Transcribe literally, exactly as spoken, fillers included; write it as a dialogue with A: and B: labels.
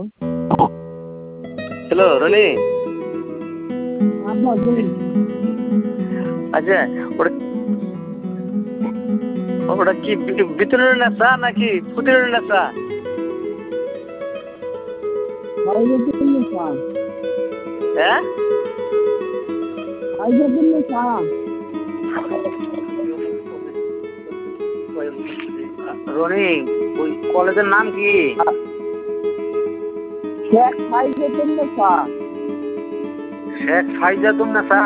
A: Hello Roni. আচ্ছা ওটা ওটা কি ভিতরের নেশা নাকি ফুটির নেশা? হ্যাঁ রনি ওই কলেজের নাম কি? শেখ ফাইজাতুন নেশা। শেখ ফাইজাতুন নেশা।